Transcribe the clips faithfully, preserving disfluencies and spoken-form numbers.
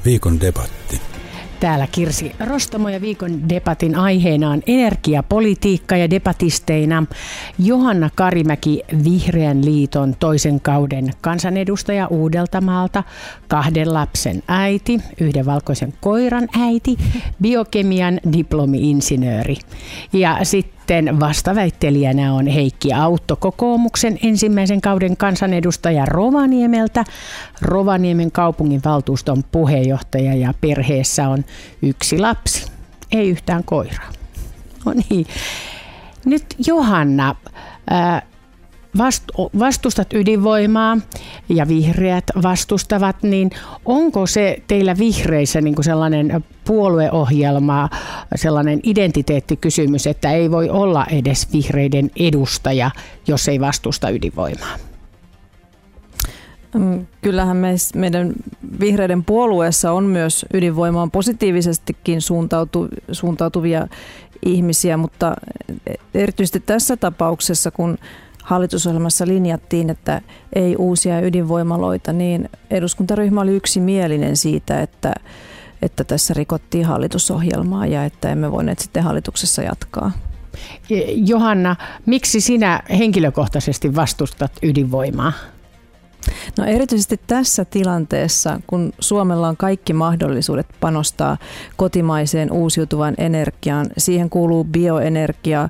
Viikon debatti. Täällä Kirsi Rostamo ja viikon debatin aiheena on energiapolitiikka ja debatisteina Johanna Karimäki, Vihreän liiton toisen kauden kansanedustaja Uudeltamaalta, kahden lapsen äiti, yhden valkoisen koiran äiti, biokemian diplomi-insinööri. Ja sitten vastaväittelijänä on Heikki Autto, kokoomuksen ensimmäisen kauden kansanedustaja Rovaniemeltä, Rovaniemen kaupunginvaltuuston puheenjohtaja, ja perheessä on yksi lapsi, ei yhtään koiraa. No niin. Nyt Johanna, vastustat ydinvoimaa ja vihreät vastustavat, niin onko se teillä vihreissä niin kuin sellainen puolueohjelma, sellainen identiteettikysymys, että ei voi olla edes vihreiden edustaja, jos ei vastusta ydinvoimaa? Kyllähän meidän vihreiden puolueessa on myös ydinvoimaan positiivisestikin suuntautu, suuntautuvia ihmisiä, mutta erityisesti tässä tapauksessa, kun hallitusohjelmassa linjattiin, että ei uusia ydinvoimaloita, niin eduskuntaryhmä oli yksimielinen siitä, että, että tässä rikottiin hallitusohjelmaa ja että emme voineet sitten hallituksessa jatkaa. Johanna, miksi sinä henkilökohtaisesti vastustat ydinvoimaa? No erityisesti tässä tilanteessa, kun Suomella on kaikki mahdollisuudet panostaa kotimaiseen uusiutuvaan energiaan, siihen kuuluu bioenergia,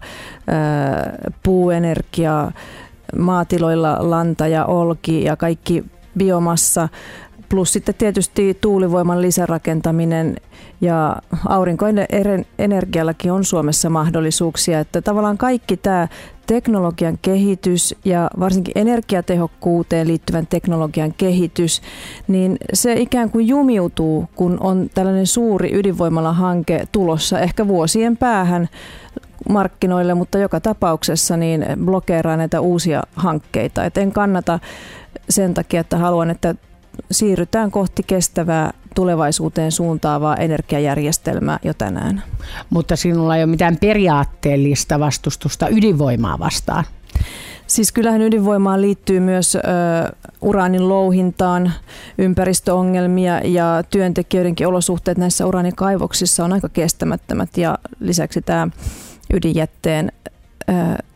puuenergia, maatiloilla lanta ja olki ja kaikki biomassa, plus sitten tietysti tuulivoiman lisärakentaminen ja aurinkoenergiallakin on Suomessa mahdollisuuksia, että tavallaan kaikki tämä teknologian kehitys ja varsinkin energiatehokkuuteen liittyvän teknologian kehitys, niin se ikään kuin jumiutuu, kun on tällainen suuri ydinvoimalahanke tulossa ehkä vuosien päähän markkinoille, mutta joka tapauksessa niin blokeeraa näitä uusia hankkeita. Et en kannata sen takia, että haluan, että siirrytään kohti kestävää tulevaisuuteen suuntaavaa energiajärjestelmää jo tänään. Mutta sinulla ei ole mitään periaatteellista vastustusta ydinvoimaa vastaan. Siis kyllähän ydinvoimaan liittyy myös ö, uraanin louhintaan, ympäristöongelmia ja työntekijöidenkin olosuhteet näissä uraanikaivoksissa on aika kestämättömät ja lisäksi tämä ydinjätteen ö,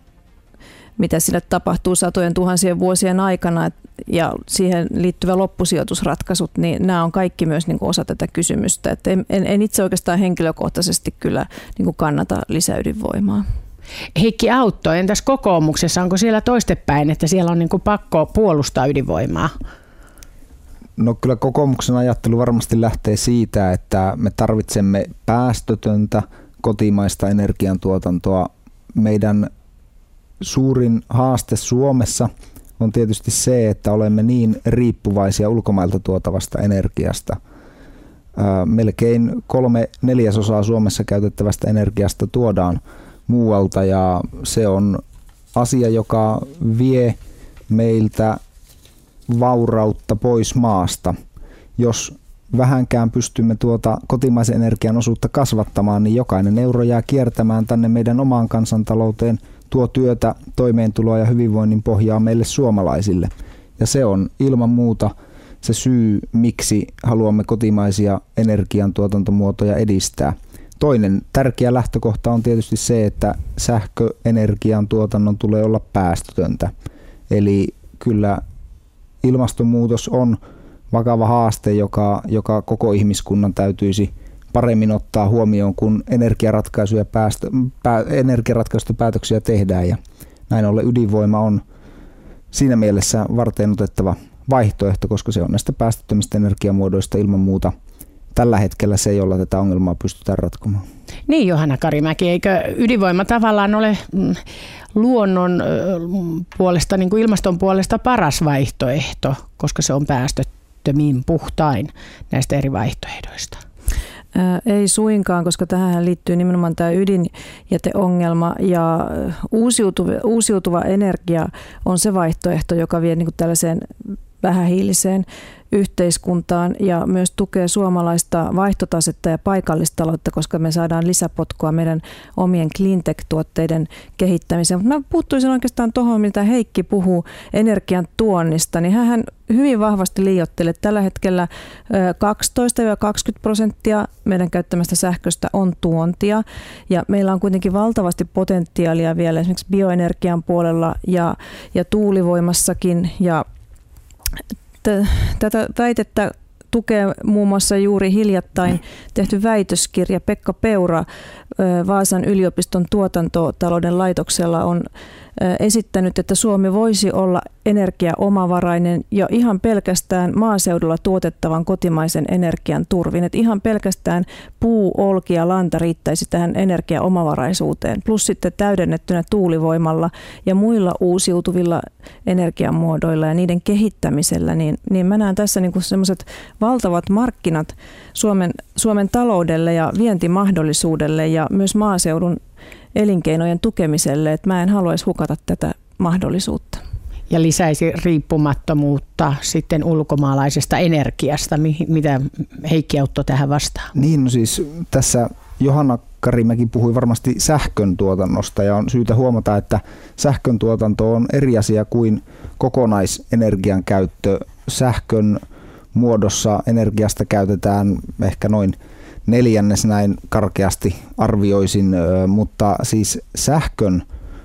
mitä sille tapahtuu satojen tuhansien vuosien aikana ja siihen liittyvä loppusijoitusratkaisut, niin nämä on kaikki myös niin kuin osa tätä kysymystä. Että en, en itse oikeastaan henkilökohtaisesti kyllä niin kuin kannata lisäydinvoimaa. Heikki Autto, entäs kokoomuksessa, onko siellä toistepäin, että siellä on niin kuin pakko puolustaa ydinvoimaa? No kyllä kokoomuksen ajattelu varmasti lähtee siitä, että me tarvitsemme päästötöntä kotimaista energiantuotantoa. Meidän suurin haaste Suomessa on tietysti se, että olemme niin riippuvaisia ulkomailta tuotavasta energiasta. Melkein kolme neljäsosaa Suomessa käytettävästä energiasta tuodaan muualta ja se on asia, joka vie meiltä vaurautta pois maasta. Jos vähänkään pystymme tuota kotimaisen energian osuutta kasvattamaan, niin jokainen euro jää kiertämään tänne meidän omaan kansantalouteen, tuo työtä, toimeentuloa ja hyvinvoinnin pohjaa meille suomalaisille. Ja se on ilman muuta se syy, miksi haluamme kotimaisia energiantuotantomuotoja edistää. Toinen tärkeä lähtökohta on tietysti se, että sähköenergian tuotannon tulee olla päästötöntä. Eli kyllä ilmastonmuutos on vakava haaste, joka, joka koko ihmiskunnan täytyisi paremmin ottaa huomioon, kun energiaratkaisuja päästö, pää, energiaratkaisuja päätöksiä tehdään. Ja näin ollen ydinvoima on siinä mielessä varteenotettava vaihtoehto, koska se on näistä päästöttömistä energiamuodoista ilman muuta tällä hetkellä se, jolla tätä ongelmaa pystytään ratkomaan. Niin, Johanna Karimäki, eikö ydinvoima tavallaan ole luonnon puolesta, niin kuin ilmaston puolesta paras vaihtoehto, koska se on päästöttömin puhtain näistä eri vaihtoehdoista? Ei suinkaan, koska tähän liittyy nimenomaan tämä ydinjäteongelma ja uusiutuva, uusiutuva energia on se vaihtoehto, joka vie niin kuin tällaiseen vähähiiliseen yhteiskuntaan ja myös tukee suomalaista vaihtotasetta ja paikallistaloutta, koska me saadaan lisäpotkua meidän omien cleantech-tuotteiden kehittämiseen. Mutta mä puuttuisin oikeastaan tuohon, mitä Heikki puhuu energian tuonnista, niin hän hyvin vahvasti liioittelee. Tällä hetkellä kaksitoista kaksikymmentä prosenttia meidän käyttämästä sähköstä on tuontia ja meillä on kuitenkin valtavasti potentiaalia vielä esimerkiksi bioenergian puolella ja, ja tuulivoimassakin ja tätä väitettä tukee muun muassa juuri hiljattain tehty väitöskirja. Pekka Peura Vaasan yliopiston tuotantotalouden laitoksella on esittänyt, että Suomi voisi olla energiaomavarainen jo ihan pelkästään maaseudulla tuotettavan kotimaisen energian turvin. Että ihan pelkästään puu, olki ja lanta riittäisi tähän energiaomavaraisuuteen. Plus sitten täydennettynä tuulivoimalla ja muilla uusiutuvilla energiamuodoilla ja niiden kehittämisellä, niin, niin mä näen tässä niin kuin sellaiset valtavat markkinat Suomen, Suomen taloudelle ja vientimahdollisuudelle ja myös maaseudun elinkeinojen tukemiselle, että mä en haluaisi hukata tätä mahdollisuutta. Ja lisäisi riippumattomuutta sitten ulkomaalaisesta energiasta. Mitä Heikki Autto tähän vastaa? Niin, no siis tässä Johanna Karimäki puhui varmasti sähkön tuotannosta ja on syytä huomata, että sähkön tuotanto on eri asia kuin kokonaisenergian käyttö. Sähkön muodossa energiasta käytetään ehkä noin neljännes, näin karkeasti arvioisin, mutta siis sähkön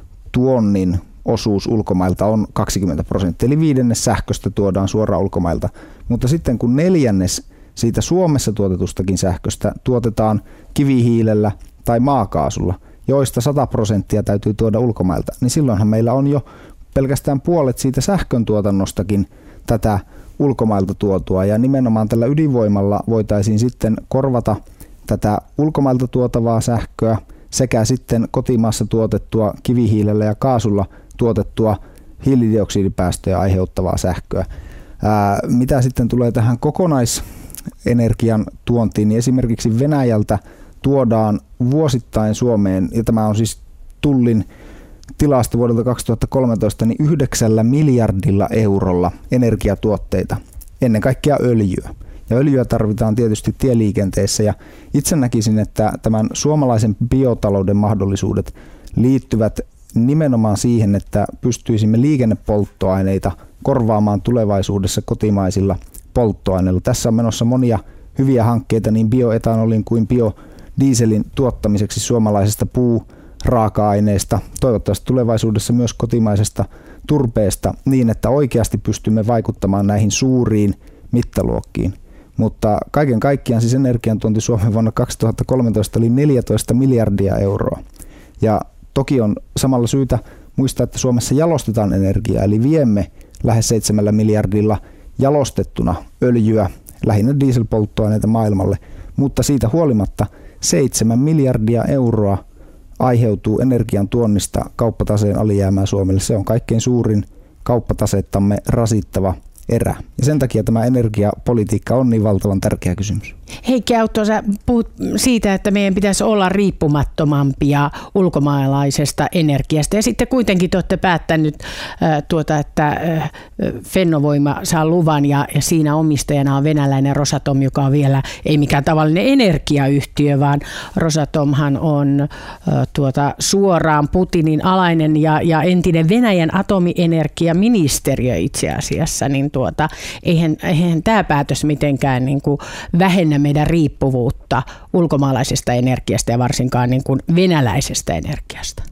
tuonnin osuus ulkomailta on kaksikymmentä prosenttia, eli viidennes sähköstä tuodaan suoraan ulkomailta. Mutta sitten kun neljännes siitä Suomessa tuotetustakin sähköstä tuotetaan kivihiilellä tai maakaasulla, joista sata prosenttia täytyy tuoda ulkomailta, niin silloinhan meillä on jo pelkästään puolet siitä sähkön tuotannostakin tätä ulkomailta tuotua. Ja nimenomaan tällä ydinvoimalla voitaisiin sitten korvata tätä ulkomailta tuotavaa sähköä sekä sitten kotimaassa tuotettua kivihiilellä ja kaasulla tuotettua hiilidioksidipäästöjä aiheuttavaa sähköä. Ää, mitä sitten tulee tähän kokonaisenergian tuontiin, niin esimerkiksi Venäjältä tuodaan vuosittain Suomeen, ja tämä on siis Tullin tilasta vuodelta kaksituhattakolmetoista, niin yhdeksällä miljardilla eurolla energiatuotteita, ennen kaikkea öljyä. Ja öljyä tarvitaan tietysti tieliikenteessä ja itse näkisin, että tämän suomalaisen biotalouden mahdollisuudet liittyvät nimenomaan siihen, että pystyisimme liikennepolttoaineita korvaamaan tulevaisuudessa kotimaisilla polttoaineilla. Tässä on menossa monia hyviä hankkeita niin bioetanolin kuin biodieselin tuottamiseksi suomalaisesta puuraaka-aineesta, toivottavasti tulevaisuudessa myös kotimaisesta turpeesta niin, että oikeasti pystymme vaikuttamaan näihin suuriin mittaluokkiin. Mutta kaiken kaikkiaan siis energiantuonti Suomen vuonna kaksituhattakolmetoista oli neljätoista miljardia euroa. Ja toki on samalla syytä muistaa, että Suomessa jalostetaan energiaa, eli viemme lähes seitsemällä miljardilla jalostettuna öljyä, lähinnä dieselpolttoaineita maailmalle, mutta siitä huolimatta seitsemän miljardia euroa aiheutuu energian tuonnista kauppataseen alijäämää Suomelle. Se on kaikkein suurin kauppatasettamme rasittava erä. Ja sen takia tämä energiapolitiikka on niin valtavan tärkeä kysymys. Heikki Autto, sä puhut siitä, että meidän pitäisi olla riippumattomampia ulkomaalaisesta energiasta. Ja sitten kuitenkin te olette päättänyt, äh, tuota, että äh, Fennovoima saa luvan ja, ja siinä omistajana on venäläinen Rosatom, joka on vielä ei mikään tavallinen energiayhtiö, vaan Rosatomhan on äh, tuota, suoraan Putinin alainen ja, ja entinen Venäjän atomienergiaministeriö itse asiassa. Niin tuota, eihän, eihän tämä päätös mitenkään niin kuin vähennä meidän riippuvuutta ulkomaalaisesta energiasta ja varsinkaan niin kuin venäläisestä energiasta?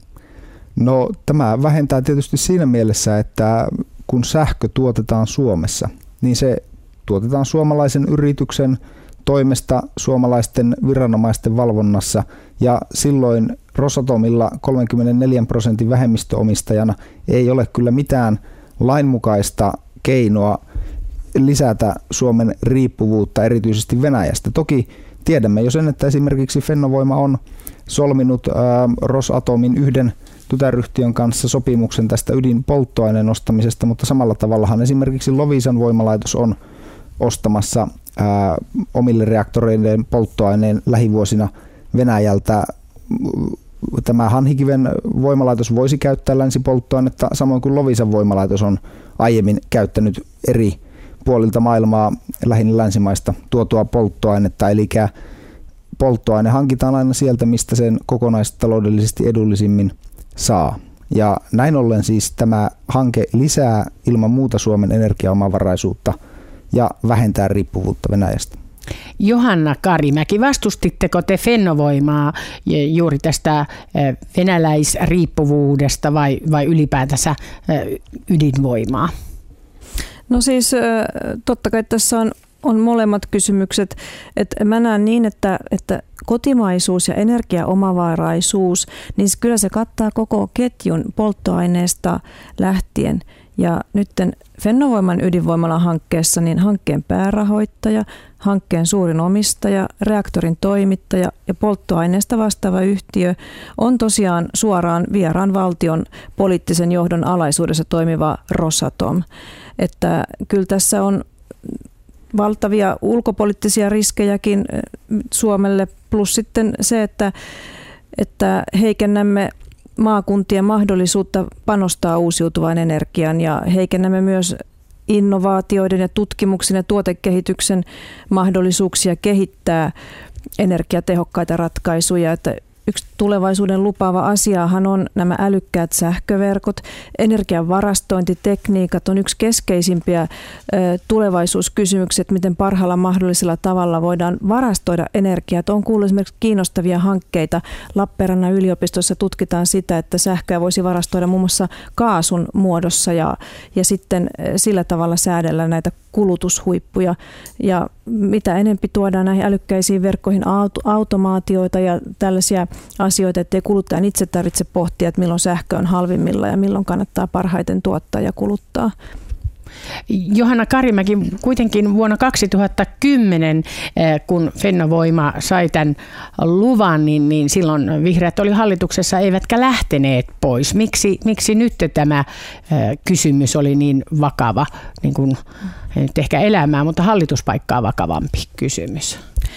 No tämä vähentää tietysti siinä mielessä, että kun sähkö tuotetaan Suomessa, niin se tuotetaan suomalaisen yrityksen toimesta suomalaisten viranomaisten valvonnassa ja silloin Rosatomilla kolmekymmentäneljä prosentin vähemmistöomistajana ei ole kyllä mitään lainmukaista keinoa lisätä Suomen riippuvuutta erityisesti Venäjästä. Toki tiedämme jo sen, että esimerkiksi Fennovoima on solminut ää, Rosatomin yhden tytäryhtiön kanssa sopimuksen tästä ydinpolttoaineen ostamisesta, mutta samalla tavallahan esimerkiksi Loviisan voimalaitos on ostamassa ää, omille reaktoreiden polttoaineen lähivuosina Venäjältä. Tämä Hanhikiven voimalaitos voisi käyttää länsipolttoainetta, samoin kuin Loviisan voimalaitos on aiemmin käyttänyt eri puolilta maailmaa, lähinnä länsimaista, tuotua polttoainetta. Eli polttoaine hankitaan aina sieltä, mistä sen kokonaistaloudellisesti edullisimmin saa. Ja näin ollen siis tämä hanke lisää ilman muuta Suomen energiaomavaraisuutta ja vähentää riippuvuutta Venäjästä. Johanna Karimäki, vastustitteko te Fennovoimaa juuri tästä venäläisriippuvuudesta vai, vai ylipäätänsä ydinvoimaa? No siis totta kai tässä on, on molemmat kysymykset. Että mä näen niin, että, että kotimaisuus ja energiaomavaraisuus, niin kyllä se kattaa koko ketjun polttoaineesta lähtien. Ja nyt Fennovoiman ydinvoimalan hankkeessa niin hankkeen päärahoittaja, hankkeen suurin omistaja, reaktorin toimittaja ja polttoaineesta vastaava yhtiö on tosiaan suoraan vieraan valtion poliittisen johdon alaisuudessa toimiva Rosatom. Että kyllä tässä on valtavia ulkopoliittisia riskejäkin Suomelle, plus sitten se, että, että heikennämme maakuntien mahdollisuutta panostaa uusiutuvaan energiaan ja heikennämme myös innovaatioiden ja tutkimuksen ja tuotekehityksen mahdollisuuksia kehittää energiatehokkaita ratkaisuja. Että yksi tulevaisuuden lupaava asiahan on nämä älykkäät sähköverkot. Energian varastointitekniikat on yksi keskeisimpiä tulevaisuuskysymyksiä, miten parhaalla mahdollisella tavalla voidaan varastoida energiaa. On kuullut esimerkiksi kiinnostavia hankkeita. Lappeenrannan yliopistossa tutkitaan sitä, että sähköä voisi varastoida muun muassa kaasun muodossa ja, ja sitten sillä tavalla säädellä näitä kulutushuippuja. Ja mitä enempi tuodaan näihin älykkäisiin verkkoihin automaatioita ja tällaisia asioita, ettei kuluttajan itse tarvitse pohtia, että milloin sähkö on halvimmilla ja milloin kannattaa parhaiten tuottaa ja kuluttaa. Johanna Karimäki, kuitenkin vuonna kaksituhattakymmenen, kun Fennovoima sai tämän luvan, niin, niin silloin vihreät oli hallituksessa eivätkä lähteneet pois. Miksi, miksi nyt tämä kysymys oli niin vakava, niin kuin, nyt ehkä elämää, mutta hallituspaikkaa vakavampi kysymys?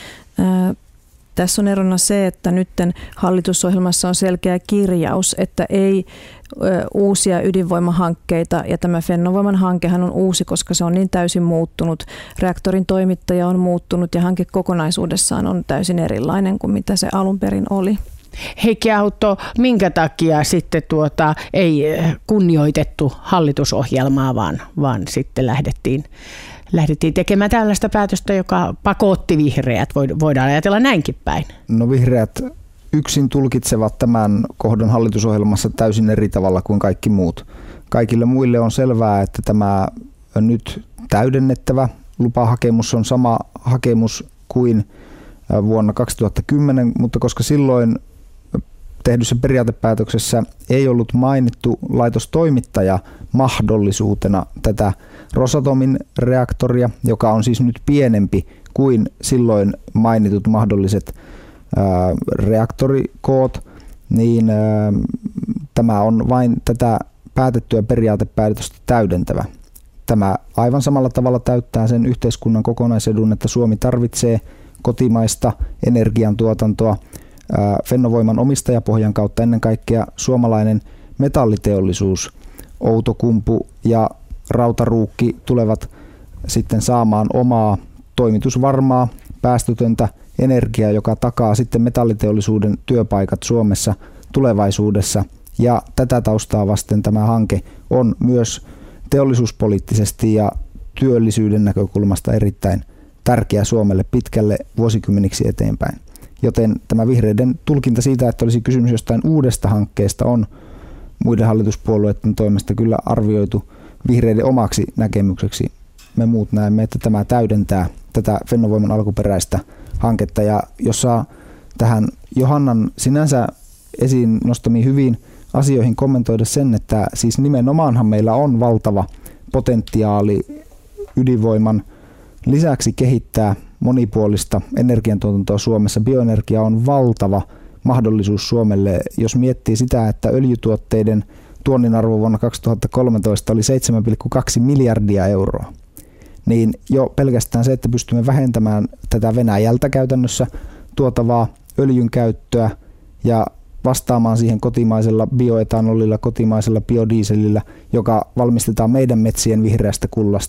Ää, Tässä on erona se, että nyt hallitusohjelmassa on selkeä kirjaus, että ei ö, uusia ydinvoimahankkeita, ja tämä Fennovoiman hankehan on uusi, koska se on niin täysin muuttunut. Reaktorin toimittaja on muuttunut ja hanke kokonaisuudessaan on täysin erilainen kuin mitä se alun perin oli. Heikki Autto, minkä takia sitten tuota, ei kunnioitettu hallitusohjelmaa, vaan, vaan sitten lähdettiin Lähdettiin tekemään tällaista päätöstä, joka pakotti vihreät. Voidaan ajatella näinkin päin. No vihreät yksin tulkitsevat tämän kohdan hallitusohjelmassa täysin eri tavalla kuin kaikki muut. Kaikille muille on selvää, että tämä nyt täydennettävä lupahakemus on sama hakemus kuin vuonna kaksituhattakymmenen, mutta koska silloin tehdyssä periaatepäätöksessä ei ollut mainittu laitostoimittaja mahdollisuutena tätä Rosatomin reaktoria, joka on siis nyt pienempi kuin silloin mainitut mahdolliset ää, reaktorikoot, niin ää, tämä on vain tätä päätettyä periaatepäätöstä täydentävä. Tämä aivan samalla tavalla täyttää sen yhteiskunnan kokonaisedun, että Suomi tarvitsee kotimaista energiantuotantoa. Fennovoiman omistajapohjan kautta ennen kaikkea suomalainen metalliteollisuus, Outokumpu ja Rautaruukki tulevat sitten saamaan omaa toimitusvarmaa päästötöntä energiaa, joka takaa sitten metalliteollisuuden työpaikat Suomessa tulevaisuudessa. Ja tätä taustaa vasten tämä hanke on myös teollisuuspoliittisesti ja työllisyyden näkökulmasta erittäin tärkeä Suomelle pitkälle vuosikymmeniksi eteenpäin. Joten tämä vihreiden tulkinta siitä, että olisi kysymys jostain uudesta hankkeesta, on muiden hallituspuolueiden toimesta kyllä arvioitu vihreiden omaksi näkemykseksi. Me muut näemme, että tämä täydentää tätä Fennovoiman alkuperäistä hanketta. Ja jos saa tähän Johannan sinänsä esiin nostamiin hyviin asioihin kommentoida sen, että siis nimenomaanhan meillä on valtava potentiaali ydinvoiman lisäksi kehittää monipuolista energiantuotantoa Suomessa. Bioenergia on valtava mahdollisuus Suomelle. Jos miettii sitä, että öljytuotteiden tuonnin arvo vuonna kaksituhattakolmetoista oli seitsemän pilkku kaksi miljardia euroa, niin jo pelkästään se, että pystymme vähentämään tätä Venäjältä käytännössä tuotavaa öljyn käyttöä ja vastaamaan siihen kotimaisella bioetanolilla, kotimaisella biodieselillä, joka valmistetaan meidän metsien vihreästä kullasta,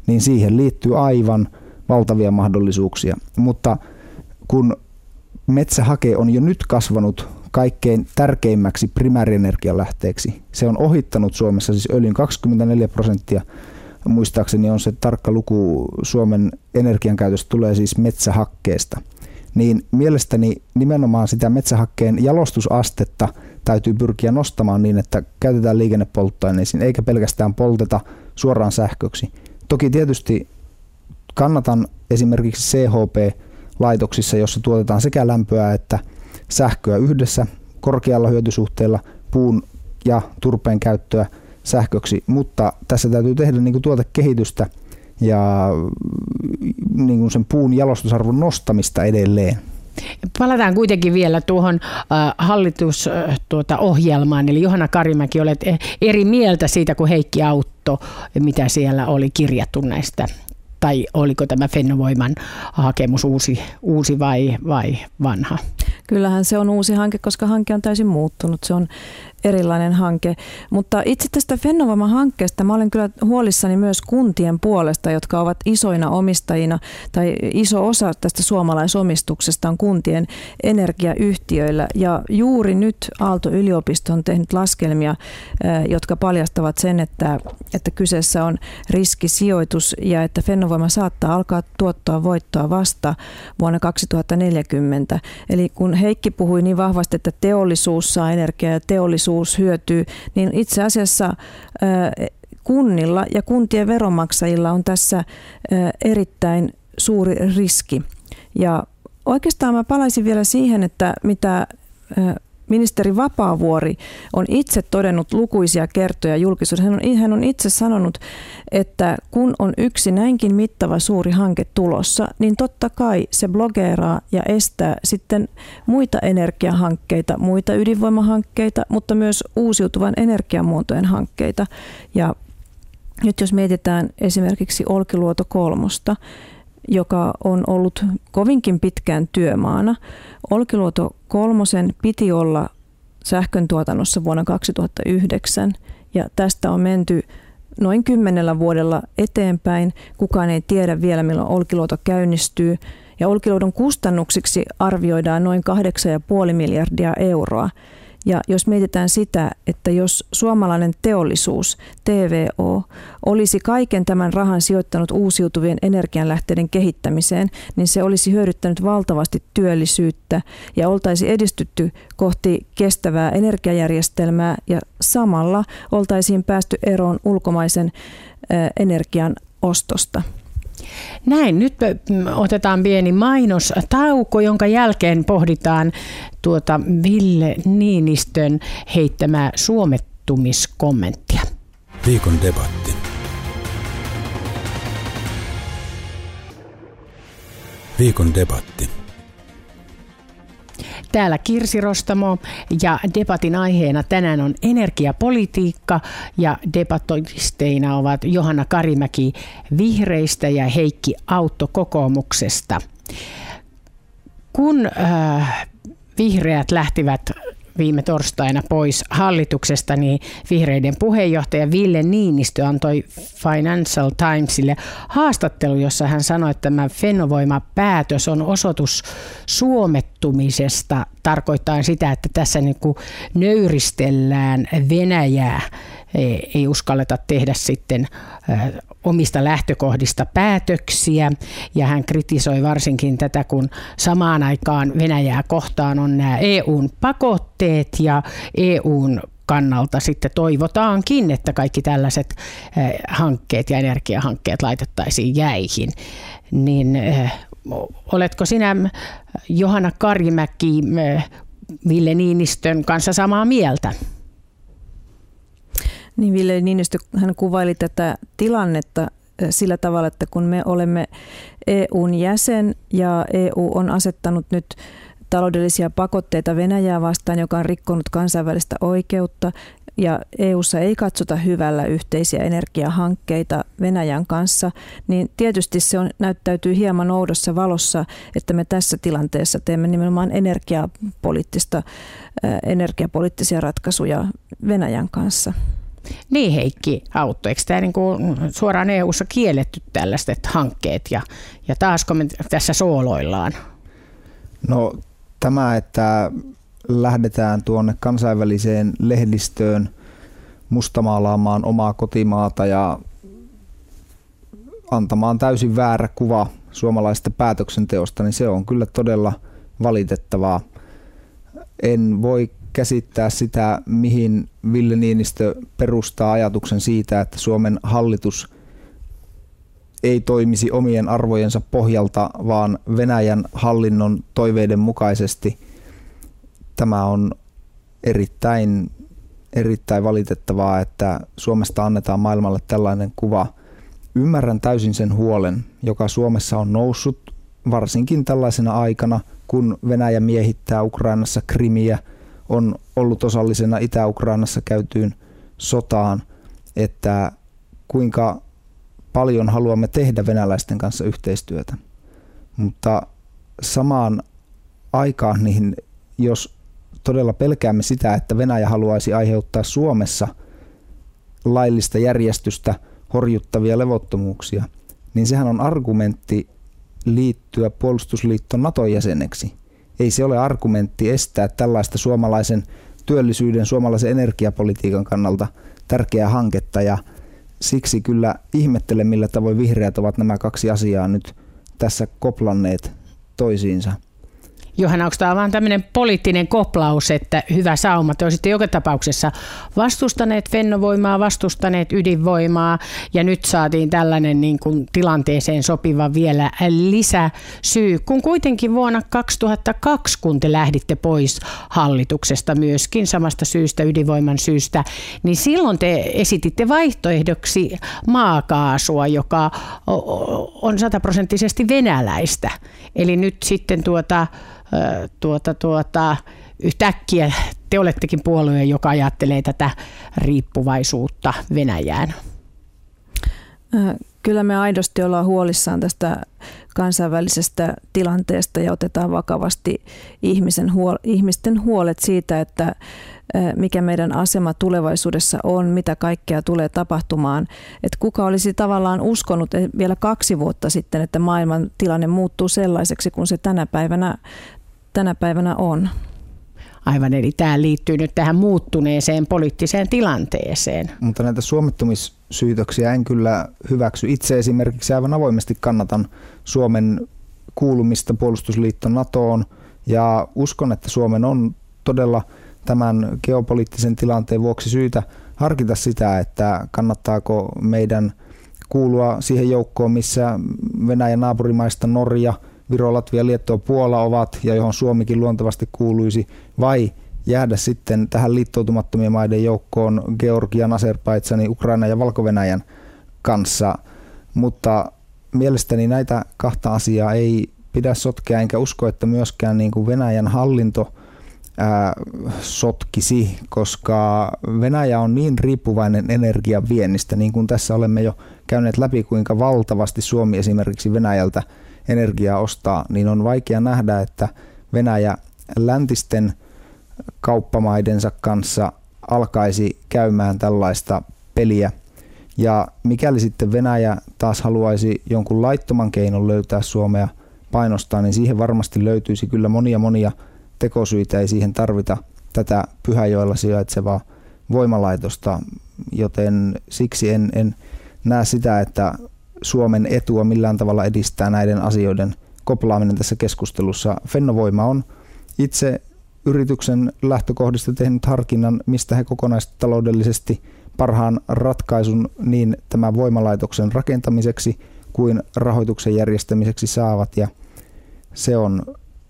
niin siihen liittyy aivan valtavia mahdollisuuksia. Mutta kun metsähake on jo nyt kasvanut kaikkein tärkeimmäksi primäärienergialähteeksi, se on ohittanut Suomessa siis öljyn kaksikymmentäneljä prosenttia, muistaakseni on se tarkka luku Suomen energiankäytöstä tulee siis metsähakkeesta, niin mielestäni nimenomaan sitä metsähakkeen jalostusastetta täytyy pyrkiä nostamaan niin, että käytetään liikennepolttoaineisiin eikä pelkästään polteta suoraan sähköksi. Toki tietysti kannatan esimerkiksi C H P-laitoksissa, jossa tuotetaan sekä lämpöä että sähköä yhdessä korkealla hyötysuhteella puun ja turpeen käyttöä sähköksi, mutta tässä täytyy tehdä niin kuin tuotekehitystä ja niin kuin sen puun jalostusarvon nostamista edelleen. Palataan kuitenkin vielä tuohon äh, hallitusohjelmaan, eli Johanna Karimäki, olet eri mieltä siitä kuin Heikki Autto, mitä siellä oli kirjattu näistä, tai oliko tämä Fennovoiman hakemus uusi, uusi vai, vai vanha? Kyllähän se on uusi hanke, koska hanke on täysin muuttunut. Se on erilainen hanke. Mutta itse tästä Fennovoiman hankkeesta mä olen kyllä huolissani myös kuntien puolesta, jotka ovat isoina omistajina, tai iso osa tästä suomalaisomistuksesta on kuntien energiayhtiöillä. Ja juuri nyt Aalto-yliopisto on tehnyt laskelmia, jotka paljastavat sen, että, että kyseessä on riskisijoitus ja että Fennovoima saattaa alkaa tuottaa voittoa vasta vuonna kaksituhattaneljäkymmentä. Eli kun Heikki puhui niin vahvasti, että teollisuus saa energiaa ja teollisuus hyötyy, niin itse asiassa kunnilla ja kuntien veronmaksajilla on tässä erittäin suuri riski. Ja oikeastaan mä palaisin vielä siihen, että mitä ministeri Vapaavuori on itse todennut lukuisia kertoja julkisuudessa. Hän on, hän on itse sanonut, että kun on yksi näinkin mittava suuri hanke tulossa, niin totta kai se blogeeraa ja estää sitten muita energiahankkeita, muita ydinvoimahankkeita, mutta myös uusiutuvan energiamuotojen hankkeita. Ja nyt jos mietitään esimerkiksi Olkiluoto kolmosta, joka on ollut kovinkin pitkään työmaana. Olkiluoto kolmosen piti olla sähköntuotannossa vuonna kaksituhattayhdeksän ja tästä on menty noin kymmenellä vuodella eteenpäin. Kukaan ei tiedä vielä, milloin Olkiluoto käynnistyy ja Olkiluodon kustannuksiksi arvioidaan noin kahdeksan pilkku viisi miljardia euroa. Ja jos mietitään sitä, että jos suomalainen teollisuus, T V O, olisi kaiken tämän rahan sijoittanut uusiutuvien energianlähteiden kehittämiseen, niin se olisi hyödyttänyt valtavasti työllisyyttä ja oltaisi edistytty kohti kestävää energiajärjestelmää ja samalla oltaisiin päästy eroon ulkomaisen energian ostosta. Näin, nyt otetaan pieni mainostauko, jonka jälkeen pohditaan tuota Ville Niinistön heittämää suomettumiskommenttia. Viikon debatti. Viikon debatti. Täällä Kirsi Rostamo ja debatin aiheena tänään on energiapolitiikka ja debatoisteina ovat Johanna Karimäki Vihreistä ja Heikki Autto kokoomuksesta. Kun äh, vihreät lähtivät viime torstaina pois hallituksesta, niin vihreiden puheenjohtaja Ville Niinistö antoi Financial Timesille haastattelu, jossa hän sanoi, että tämä Fennovoima-päätös on osoitus suomettumisesta, tarkoittaa sitä, että tässä niin kuin nöyristellään Venäjää, ei uskalleta tehdä sitten omista lähtökohdista päätöksiä, ja hän kritisoi varsinkin tätä, kun samaan aikaan Venäjää kohtaan on nämä E U:n pakotteet ja E U:n kannalta sitten toivotaankin, että kaikki tällaiset hankkeet ja energiahankkeet laitettaisiin jäihin. Niin oletko sinä, Johanna Karimäki, Ville Niinistön kanssa samaa mieltä? Niin Ville Niinistö, hän kuvaili tätä tilannetta sillä tavalla, että kun me olemme E U:n jäsen ja E U on asettanut nyt taloudellisia pakotteita Venäjää vastaan, joka on rikkonut kansainvälistä oikeutta, ja E U:ssa ei katsota hyvällä yhteisiä energiahankkeita Venäjän kanssa, niin tietysti se on, näyttäytyy hieman oudossa valossa, että me tässä tilanteessa teemme nimenomaan energiapoliittista, energiapoliittisia ratkaisuja Venäjän kanssa. Niin Heikki Autto, eikö tämä niin kuin suoraan E U:ssa kielletty tällaiset hankkeet ja, ja taasko me tässä sooloillaan? No tämä, että lähdetään tuonne kansainväliseen lehdistöön mustamaalaamaan omaa kotimaata ja antamaan täysin väärä kuva suomalaisesta päätöksenteosta, niin se on kyllä todella valitettavaa. En voi käsittää sitä, mihin Ville Niinistö perustaa ajatuksen siitä, että Suomen hallitus ei toimisi omien arvojensa pohjalta, vaan Venäjän hallinnon toiveiden mukaisesti. Tämä on erittäin, erittäin valitettavaa, että Suomesta annetaan maailmalle tällainen kuva. Ymmärrän täysin sen huolen, joka Suomessa on noussut, varsinkin tällaisena aikana, kun Venäjä miehittää Ukrainassa Krimiä, on ollut osallisena Itä-Ukrainassa käytyyn sotaan, että kuinka paljon haluamme tehdä venäläisten kanssa yhteistyötä. Mutta samaan aikaan, niin jos todella pelkäämme sitä, että Venäjä haluaisi aiheuttaa Suomessa laillista järjestystä, horjuttavia levottomuuksia, niin sehän on argumentti liittyä puolustusliitto Naton jäseneksi. Ei se ole argumentti estää tällaista suomalaisen työllisyyden, suomalaisen energiapolitiikan kannalta tärkeää hanketta, ja siksi kyllä ihmettelen, millä tavoin vihreät ovat nämä kaksi asiaa nyt tässä koplanneet toisiinsa. Johanna, onko tämä vaan tämmöinen poliittinen koplaus, että hyvä sauma? Te olisitte joka tapauksessa vastustaneet Fennovoimaa, vastustaneet ydinvoimaa ja nyt saatiin tällainen niin kuin tilanteeseen sopiva vielä lisäsyy. Kun kuitenkin vuonna kaksituhattakaksi, kun te lähditte pois hallituksesta myöskin samasta syystä, ydinvoiman syystä, niin silloin te esititte vaihtoehdoksi maakaasua, joka on sataprosenttisesti venäläistä. Eli nyt sitten tuota... Tuota, tuota, yhtäkkiä te olettekin puolue, joka ajattelee tätä riippuvaisuutta Venäjään. Kyllä me aidosti ollaan huolissaan tästä kansainvälisestä tilanteesta ja otetaan vakavasti ihmisen huol- ihmisten huolet siitä, että mikä meidän asema tulevaisuudessa on, mitä kaikkea tulee tapahtumaan. Että kuka olisi tavallaan uskonut vielä kaksi vuotta sitten, että maailman tilanne muuttuu sellaiseksi kuin se tänä päivänä, tänä päivänä on. Aivan, eli tämä liittyy nyt tähän muuttuneeseen poliittiseen tilanteeseen. Mutta näitä suomettumissyytöksiä en kyllä hyväksy. Itse esimerkiksi aivan avoimesti kannatan Suomen kuulumista puolustusliitto NATOon ja uskon, että Suomen on todella tämän geopoliittisen tilanteen vuoksi syytä harkita sitä, että kannattaako meidän kuulua siihen joukkoon, missä Venäjän naapurimaista Norja, Viro, Latvia, Liettua, Puola ovat ja johon Suomikin luontevasti kuuluisi, vai jäädä sitten tähän liittoutumattomien maiden joukkoon Georgian, Azerbaidžanin, Ukrainan ja Valko-Venäjän kanssa. Mutta mielestäni näitä kahta asiaa ei pidä sotkea, enkä usko, että myöskään niin kuin Venäjän hallinto ää, sotkisi, koska Venäjä on niin riippuvainen energian viennistä, niin kuin tässä olemme jo käyneet läpi, kuinka valtavasti Suomi esimerkiksi Venäjältä energiaa ostaa, niin on vaikea nähdä, että Venäjä läntisten kauppamaidensa kanssa alkaisi käymään tällaista peliä. Ja mikäli sitten Venäjä taas haluaisi jonkun laittoman keinon löytää Suomea painostaa, niin siihen varmasti löytyisi kyllä monia monia tekosyitä, ei siihen tarvita tätä Pyhäjoella sijaitsevaa voimalaitosta, joten siksi en, en näe sitä, että Suomen etua millään tavalla edistää näiden asioiden koplaaminen tässä keskustelussa. Fennovoima on itse yrityksen lähtökohdista tehnyt harkinnan, mistä he kokonaistaloudellisesti parhaan ratkaisun niin tämän voimalaitoksen rakentamiseksi kuin rahoituksen järjestämiseksi saavat. Ja se on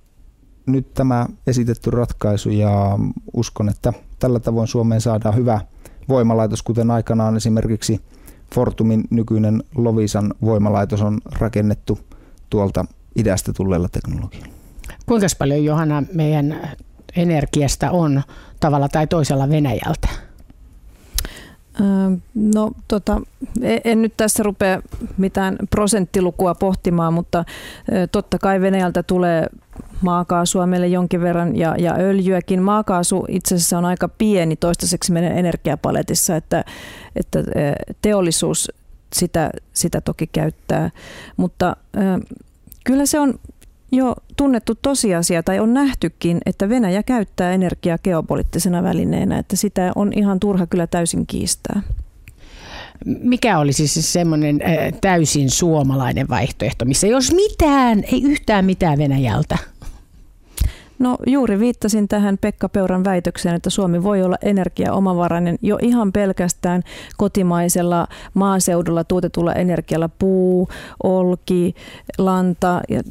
nyt tämä esitetty ratkaisu ja uskon, että tällä tavoin Suomeen saadaan hyvä voimalaitos, kuten aikanaan esimerkiksi Fortumin nykyinen Loviisan voimalaitos on rakennettu tuolta idästä tulleella teknologialla. Kuinka paljon, Johanna, meidän energiasta on tavalla tai toisella Venäjältä? No tota, en nyt tässä rupea mitään prosenttilukua pohtimaan, mutta totta kai Venäjältä tulee maakaasua meille jonkin verran ja, ja öljyäkin. Maakaasu itse asiassa on aika pieni toistaiseksi meidän energiapaletissa, että, että teollisuus sitä, sitä toki käyttää, mutta kyllä se on jo tunnettu tosiasia tai on nähtykin, että Venäjä käyttää energiaa geopoliittisena välineenä, että sitä on ihan turha kyllä täysin kiistää. Mikä olisi siis semmoinen täysin suomalainen vaihtoehto, missä jos mitään, ei yhtään mitään Venäjältä? No juuri viittasin tähän Pekka Peuran väitökseen, että Suomi voi olla energiaomavarainen jo ihan pelkästään kotimaisella maaseudulla tuotetulla energialla, puu, olki, lanta ja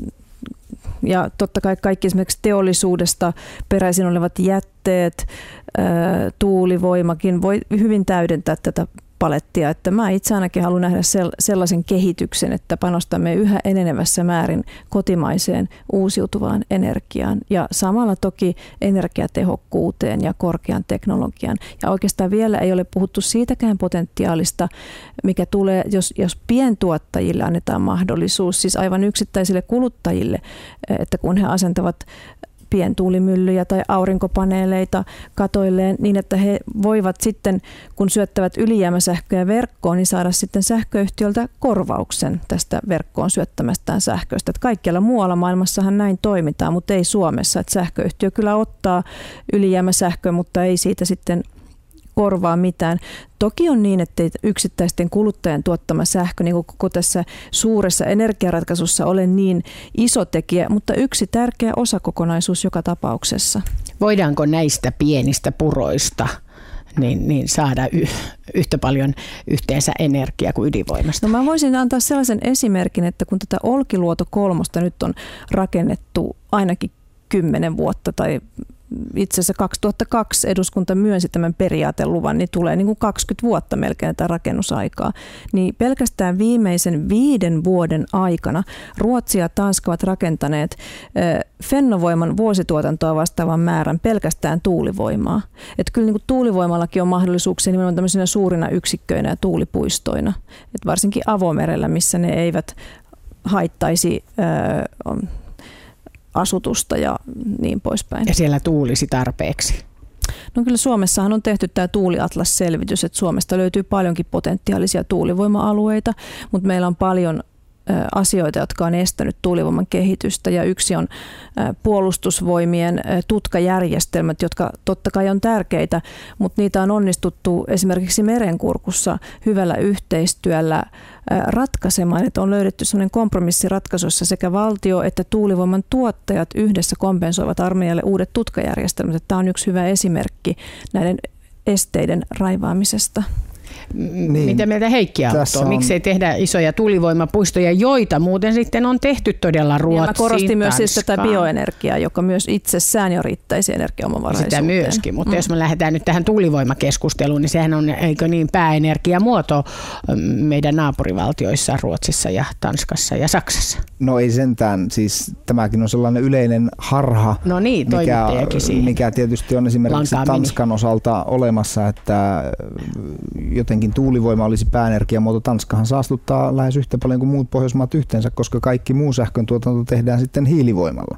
Ja totta kai kaikki esimerkiksi teollisuudesta peräisin olevat jätteet, tuulivoimakin voi hyvin täydentää tätä palettia. Että mä itse ainakin haluan nähdä sellaisen kehityksen, että panostamme yhä enenevässä määrin kotimaiseen uusiutuvaan energiaan ja samalla toki energiatehokkuuteen ja korkean teknologian. Ja oikeastaan vielä ei ole puhuttu siitäkään potentiaalista, mikä tulee, jos, jos pientuottajille annetaan mahdollisuus, siis aivan yksittäisille kuluttajille, että kun he asentavat pientuulimyllyjä tai aurinkopaneeleita katoilleen niin, että he voivat sitten, kun syöttävät ylijäämäsähköä verkkoon, niin saada sitten sähköyhtiöltä korvauksen tästä verkkoon syöttämästään sähköstä. Että kaikkialla muualla maailmassahan näin toimitaan, mutta ei Suomessa. Että sähköyhtiö kyllä ottaa ylijäämäsähköä, mutta ei siitä sitten korvaa mitään. Toki on niin, että yksittäisten kuluttajan tuottama sähkö, niin kuin koko tässä suuressa energiaratkaisussa, ole niin iso tekijä, mutta yksi tärkeä osakokonaisuus joka tapauksessa. Voidaanko näistä pienistä puroista niin, niin saada y- yhtä paljon yhteensä energiaa kuin ydinvoimasta? No mä voisin antaa sellaisen esimerkin, että kun tätä Olkiluoto kolmosta nyt on rakennettu ainakin kymmenen vuotta tai itse asiassa kaksituhattakaksi eduskunta myönsi tämän periaateluvan, niin tulee niin kuin kaksikymmentä vuotta melkein tätä rakennusaikaa. Niin pelkästään viimeisen viiden vuoden aikana Ruotsi ja Tanska ovat rakentaneet Fennovoiman vuosituotantoa vastaavan määrän pelkästään tuulivoimaa. Että kyllä niin kuin tuulivoimallakin on mahdollisuuksia nimenomaan tämmöisinä suurina yksikköinä ja tuulipuistoina. Et varsinkin avomerellä, missä ne eivät haittaisi Öö, asutusta ja niin poispäin. Ja siellä tuulisi tarpeeksi. No kyllä Suomessahan on tehty tämä tuuliatlas-selvitys, että Suomesta löytyy paljonkin potentiaalisia tuulivoima-alueita, mutta meillä on paljon asioita, jotka on estänyt tuulivoiman kehitystä ja yksi on puolustusvoimien tutkajärjestelmät, jotka totta kai on tärkeitä, mutta niitä on onnistuttu esimerkiksi Merenkurkussa hyvällä yhteistyöllä ratkaisemaan, että on löydetty sellainen kompromissiratkaisu, jossa sekä valtio että tuulivoiman tuottajat yhdessä kompensoivat armeijalle uudet tutkajärjestelmät. Tämä on yksi hyvä esimerkki näiden esteiden raivaamisesta. Niin. Mitä mieltä Heikki Autto? Miksi ei tehdä isoja tuulivoimapuistoja, joita muuten sitten on tehty todella Ruotsiin, Mä korostin myös Tanskaan. siis tätä bioenergiaa, joka myös itsessään jo riittäisi energiaomavaraisuuteen. Sitä myöskin, mutta mm. jos me lähdetään nyt tähän tuulivoimakeskusteluun, niin sehän on, eikö niin, pääenergiamuoto meidän naapurivaltioissa Ruotsissa ja Tanskassa ja Saksassa. No ei sentään, siis tämäkin on sellainen yleinen harha, no niin, mikä, mikä tietysti on esimerkiksi Lankaa Tanskan mini. osalta olemassa, että jotenkin tuulivoima olisi pääenergiamuoto. Tanskahan saastuttaa lähes yhtä paljon kuin muut Pohjoismaat yhteensä, koska kaikki muu sähkön tuotanto tehdään sitten hiilivoimalla.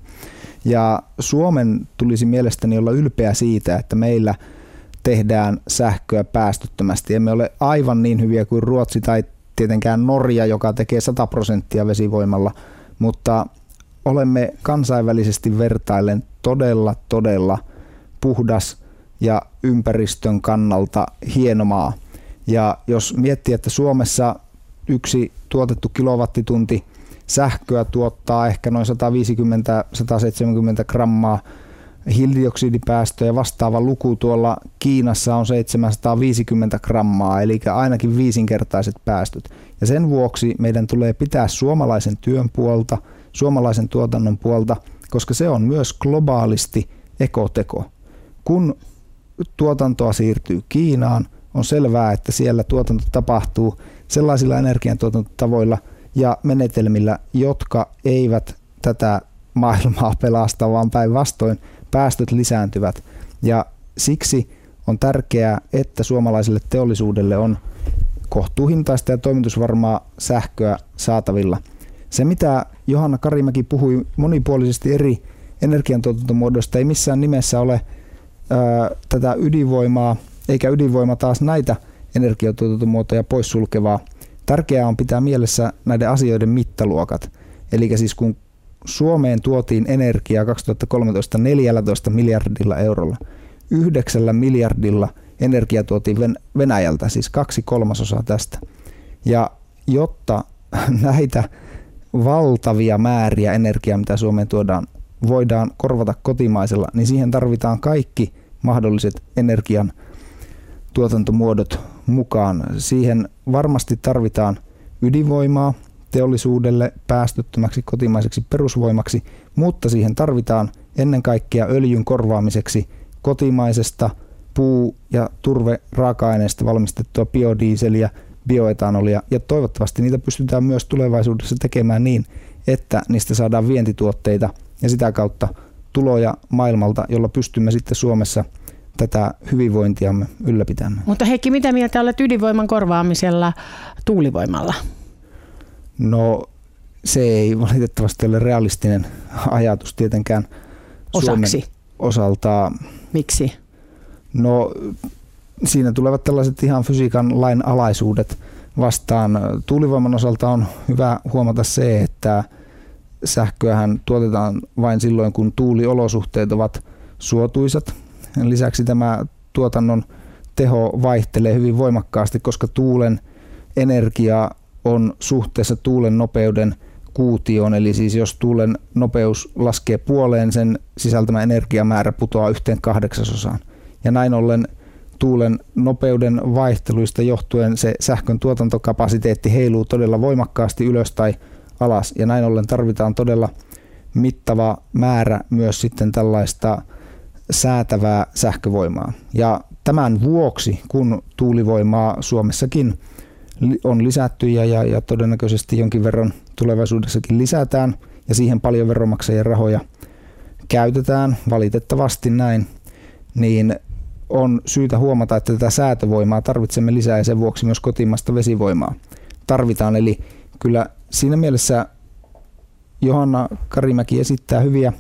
Ja Suomen tulisi mielestäni olla ylpeä siitä, että meillä tehdään sähköä päästöttömästi. Emme ole aivan niin hyviä kuin Ruotsi tai tietenkään Norja, joka tekee sata prosenttia vesivoimalla, mutta olemme kansainvälisesti vertaillen todella, todella puhdas ja ympäristön kannalta hieno maa. Ja jos miettii, että Suomessa yksi tuotettu kilowattitunti sähköä tuottaa ehkä noin sata viisikymmentä sata seitsemänkymmentä grammaa hiilidioksidipäästöjä, vastaava luku tuolla Kiinassa on seitsemänsataaviisikymmentä grammaa, eli ainakin viisinkertaiset päästöt. Ja sen vuoksi meidän tulee pitää suomalaisen työn puolta, suomalaisen tuotannon puolta, koska se on myös globaalisti ekoteko. Kun tuotantoa siirtyy Kiinaan, on selvää, että siellä tuotanto tapahtuu sellaisilla energiantuotantotavoilla ja menetelmillä, jotka eivät tätä maailmaa pelasta, vaan päinvastoin päästöt lisääntyvät. Ja siksi on tärkeää, että suomalaiselle teollisuudelle on kohtuuhintaista ja toimitusvarmaa sähköä saatavilla. Se, mitä Johanna Karimäki puhui monipuolisesti eri energiantuotantomuodoista, ei missään nimessä ole ää, tätä ydinvoimaa, eikä ydinvoima taas näitä energiantuotantomuotoja poissulkevaa. Tärkeää on pitää mielessä näiden asioiden mittaluokat. Eli siis kun Suomeen tuotiin energiaa kaksituhattakolmetoista neljätoista miljardilla eurolla, yhdeksällä miljardilla energia tuotiin Venäjältä, siis kaksi kolmasosaa tästä. Ja jotta näitä valtavia määriä energiaa, mitä Suomeen tuodaan, voidaan korvata kotimaisella, niin siihen tarvitaan kaikki mahdolliset energian tuotantomuodot mukaan. Siihen varmasti tarvitaan ydinvoimaa teollisuudelle päästöttömäksi kotimaiseksi perusvoimaksi, mutta siihen tarvitaan ennen kaikkea öljyn korvaamiseksi kotimaisesta puu- ja turve-raaka-aineista valmistettua biodieseliä, bioetanolia, ja toivottavasti niitä pystytään myös tulevaisuudessa tekemään niin, että niistä saadaan vientituotteita ja sitä kautta tuloja maailmalta, jolla pystymme sitten Suomessa tätä hyvinvointiamme ylläpitämään. Mutta Heikki, mitä mieltä olet ydinvoiman korvaamisella tuulivoimalla? No se ei valitettavasti ole realistinen ajatus tietenkään Osaksi. Suomen osalta. Miksi? No siinä tulevat tällaiset ihan fysiikan lain alaisuudet vastaan. Tuulivoiman osalta on hyvä huomata se, että sähköähän tuotetaan vain silloin, kun tuuliolosuhteet ovat suotuisat. Lisäksi tämä tuotannon teho vaihtelee hyvin voimakkaasti, koska tuulen energia on suhteessa tuulen nopeuden kuutioon. Eli siis jos tuulen nopeus laskee puoleen, sen sisältämä energiamäärä putoaa yhteen kahdeksasosaan. Ja näin ollen tuulen nopeuden vaihteluista johtuen se sähkön tuotantokapasiteetti heiluu todella voimakkaasti ylös tai alas. Ja näin ollen tarvitaan todella mittava määrä myös sitten tällaista säätävää sähkövoimaa. Ja tämän vuoksi, kun tuulivoimaa Suomessakin on lisätty ja, ja, ja todennäköisesti jonkin verran tulevaisuudessakin lisätään ja siihen paljon veronmaksajien rahoja käytetään, valitettavasti näin, niin on syytä huomata, että tätä säätövoimaa tarvitsemme lisää ja sen vuoksi myös kotimaista vesivoimaa tarvitaan. Eli kyllä siinä mielessä Johanna Karimäki esittää hyviä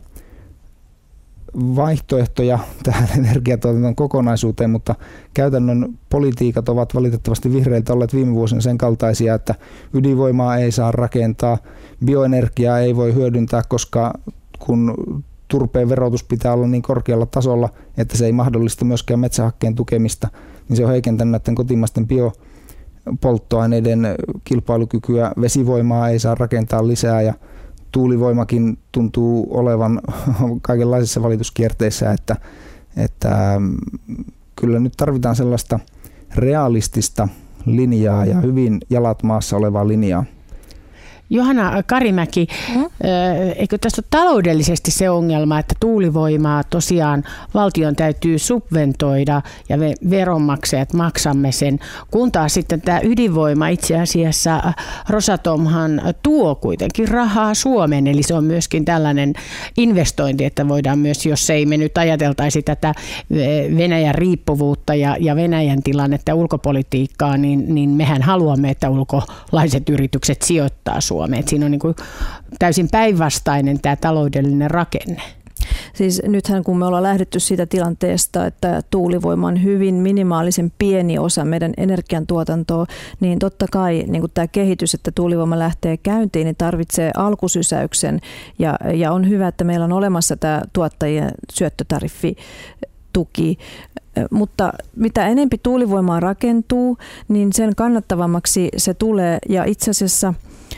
vaihtoehtoja tähän energiatuotannon kokonaisuuteen, mutta käytännön politiikat ovat valitettavasti vihreiltä olleet viime vuosina sen kaltaisia, että ydinvoimaa ei saa rakentaa, bioenergiaa ei voi hyödyntää, koska kun turpeen verotus pitää olla niin korkealla tasolla, että se ei mahdollista myöskään metsähakkeen tukemista, niin se on heikentänyt näiden kotimaisten biopolttoaineiden kilpailukykyä. Vesivoimaa ei saa rakentaa lisää ja tuulivoimakin tuntuu olevan kaikenlaisissa valituskierteissä, että, että kyllä nyt tarvitaan sellaista realistista linjaa ja hyvin jalat maassa olevaa linjaa. Johanna Karimäki, mm? eikö tässä ole taloudellisesti se ongelma, että tuulivoimaa tosiaan valtion täytyy subventoida ja me veronmaksajat maksamme sen, kun taas sitten tämä ydinvoima itse asiassa Rosatomhan tuo kuitenkin rahaa Suomeen, eli se on myöskin tällainen investointi, että voidaan myös, jos ei me nyt ajateltaisi tätä Venäjän riippuvuutta ja, ja Venäjän tilannetta ja ulkopolitiikkaa, niin, niin mehän haluamme, että ulkolaiset yritykset sijoittaa Suomeen. Että siinä on niin kuin täysin päinvastainen tämä taloudellinen rakenne. Siis nythän kun me ollaan lähdetty siitä tilanteesta, että tuulivoima on hyvin minimaalisen pieni osa meidän energiantuotantoa, niin totta kai niin kuin tämä kehitys, että tuulivoima lähtee käyntiin, niin tarvitsee alkusysäyksen ja, ja on hyvä, että meillä on olemassa tämä tuottajien syöttötariffituki. Mutta mitä enempi tuulivoimaa rakentuu, niin sen kannattavammaksi se tulee ja itse asiassa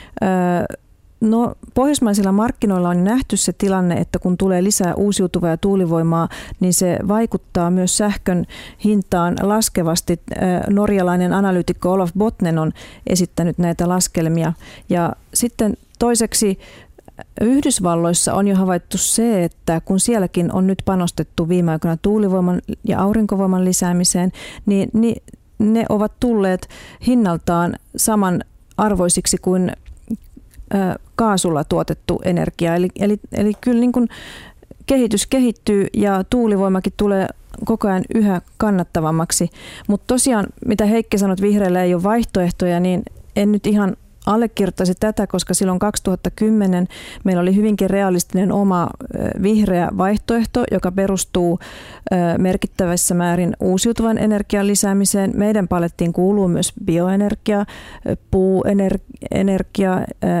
no, pohjoismaisilla markkinoilla on nähty se tilanne, että kun tulee lisää uusiutuvaa ja tuulivoimaa, niin se vaikuttaa myös sähkön hintaan laskevasti. Norjalainen analyytikko Olof Botnen on esittänyt näitä laskelmia. Ja sitten toiseksi Yhdysvalloissa on jo havaittu se, että kun sielläkin on nyt panostettu viime aikoina tuulivoiman ja aurinkovoiman lisäämiseen, niin, niin ne ovat tulleet hinnaltaan saman arvoisiksi kuin kaasulla tuotettu energia. Eli, eli, eli kyllä niin kuin kehitys kehittyy ja tuulivoimakin tulee koko ajan yhä kannattavammaksi. Mutta tosiaan, mitä Heikki sanoi, että vihreillä ei ole vaihtoehtoja, niin en nyt ihan allekirjoittaisi tätä, koska silloin kaksituhattakymmenen meillä oli hyvinkin realistinen oma vihreä vaihtoehto, joka perustuu merkittävässä määrin uusiutuvan energian lisäämiseen. Meidän palettiin kuuluu myös bioenergia, puuenergia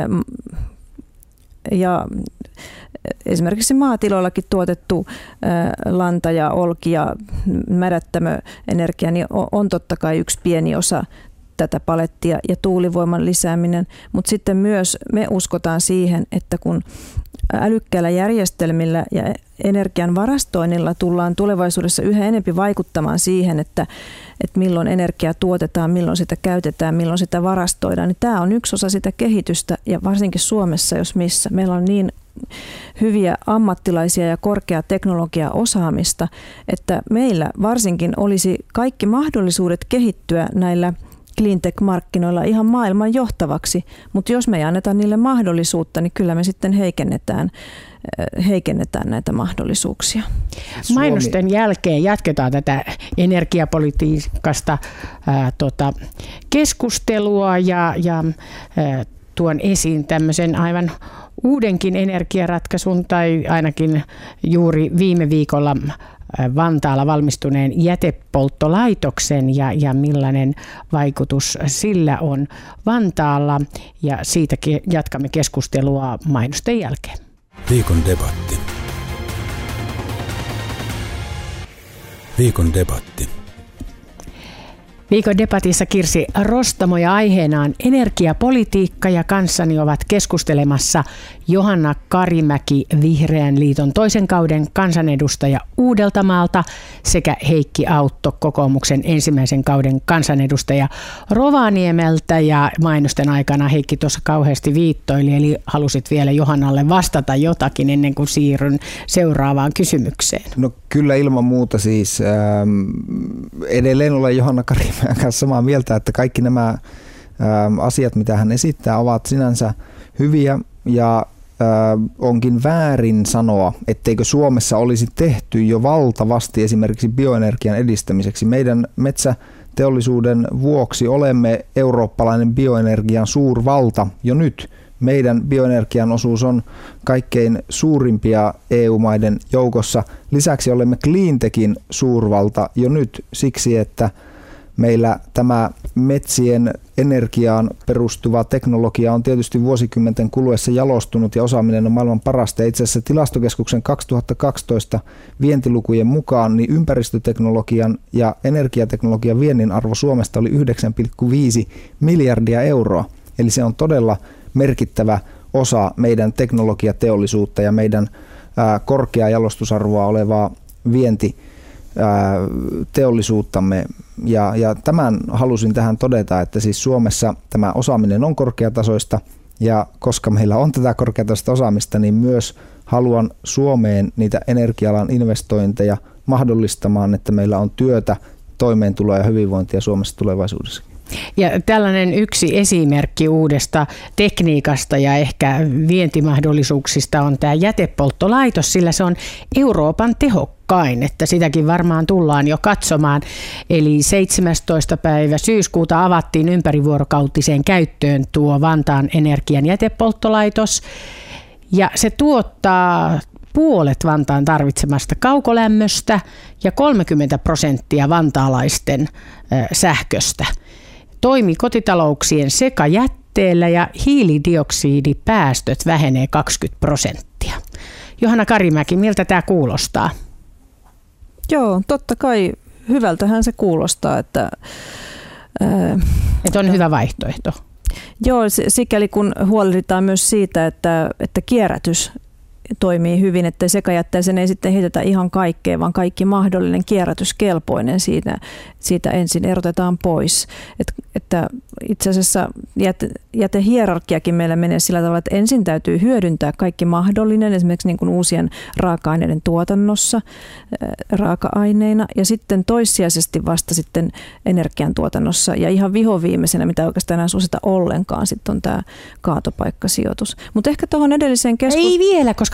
ja esimerkiksi maatiloillakin tuotettu lanta ja olki ja mädättämöenergia niin on totta kai yksi pieni osa tätä palettia ja tuulivoiman lisääminen, mutta sitten myös me uskotaan siihen, että kun älykkäillä järjestelmillä ja energian varastoinnilla tullaan tulevaisuudessa yhä enemmän vaikuttamaan siihen, että, että milloin energiaa tuotetaan, milloin sitä käytetään, milloin sitä varastoidaan, niin tämä on yksi osa sitä kehitystä ja varsinkin Suomessa, jos missä. Meillä on niin hyviä ammattilaisia ja korkeaa teknologiaa osaamista, että meillä varsinkin olisi kaikki mahdollisuudet kehittyä näillä cleantech-markkinoilla ihan maailman johtavaksi, mutta jos me ei anneta niille mahdollisuutta, niin kyllä me sitten heikennetään, heikennetään näitä mahdollisuuksia. Mainosten jälkeen jatketaan tätä energiapolitiikasta ää, tota, keskustelua ja, ja ää, tuon esiin tämmöisen aivan uudenkin energiaratkaisun tai ainakin juuri viime viikolla Vantaalla valmistuneen jätepolttolaitoksen ja, ja millainen vaikutus sillä on Vantaalla. Ja siitäkin jatkamme keskustelua mainosten jälkeen. Viikon debatti. Viikon debatti. Viikon debatissa Kirsi Rostamo ja aiheena on energiapolitiikka ja kanssani ovat keskustelemassa Johanna Karimäki, Vihreän liiton toisen kauden kansanedustaja Uudeltamaalta sekä Heikki Autto, kokoomuksen ensimmäisen kauden kansanedustaja Rovaniemeltä. Ja mainosten aikana Heikki tuossa kauheasti viittoili, eli halusit vielä Johannalle vastata jotakin ennen kuin siirryn seuraavaan kysymykseen. No kyllä ilman muuta siis. Ähm, edelleen olen Johanna Karimäen kanssa samaa mieltä, että kaikki nämä ähm, asiat, mitä hän esittää, ovat sinänsä hyviä ja onkin väärin sanoa, etteikö Suomessa olisi tehty jo valtavasti esimerkiksi bioenergian edistämiseksi. Meidän metsäteollisuuden vuoksi olemme eurooppalainen bioenergian suurvalta jo nyt. Meidän bioenergian osuus on kaikkein suurimpia E U-maiden joukossa. Lisäksi olemme cleantechin suurvalta jo nyt siksi, että meillä tämä metsien energiaan perustuva teknologia on tietysti vuosikymmenten kuluessa jalostunut ja osaaminen on maailman parasta. Itse asiassa Tilastokeskuksen kaksituhattakaksitoista vientilukujen mukaan niin ympäristöteknologian ja energiateknologian viennin arvo Suomesta oli yhdeksän pilkku viisi miljardia euroa. Eli se on todella merkittävä osa meidän teknologiateollisuutta ja meidän ää, korkeaa jalostusarvoa olevaa vienti teollisuuttamme. Ja, ja tämän halusin tähän todeta, että siis Suomessa tämä osaaminen on korkeatasoista ja koska meillä on tätä korkeatasoista osaamista, niin myös haluan Suomeen niitä energia-alan investointeja mahdollistamaan, että meillä on työtä, toimeentuloa ja hyvinvointia Suomessa tulevaisuudessa. Ja tällainen yksi esimerkki uudesta tekniikasta ja ehkä vientimahdollisuuksista on tämä jätepolttolaitos, sillä se on Euroopan tehokkain, että sitäkin varmaan tullaan jo katsomaan. Eli seitsemästoista päivä syyskuuta avattiin ympärivuorokautiseen käyttöön tuo Vantaan energian jätepolttolaitos ja se tuottaa puolet Vantaan tarvitsemasta kaukolämmöstä ja kolmekymmentä prosenttia vantaalaisten sähköstä. Toimi kotitalouksien sekajätteellä ja hiilidioksidipäästöt vähenee kaksikymmentä prosenttia. Johanna Karimäki, miltä tämä kuulostaa? Joo, totta kai hyvältähän se kuulostaa, että, ää, että on hyvä vaihtoehto. Joo, sikäli kun huolehditaan myös siitä, että, että kierrätys toimii hyvin, että sekajätteeseen ei sitten heitetä ihan kaikkea, vaan kaikki mahdollinen kierrätyskelpoinen siitä, siitä ensin erotetaan pois. Et, että itse asiassa jäte, jätehierarkiakin meillä menee sillä tavalla, että ensin täytyy hyödyntää kaikki mahdollinen, esimerkiksi niin kuin uusien raaka-aineiden tuotannossa raaka-aineina, ja sitten toissijaisesti vasta sitten energiantuotannossa, ja ihan vihoviimeisenä, mitä oikeastaan enää suosita ollenkaan, sitten on tämä kaatopaikkasijoitus. Mutta ehkä tuohon edelliseen keskusteluun... Ei vielä, koska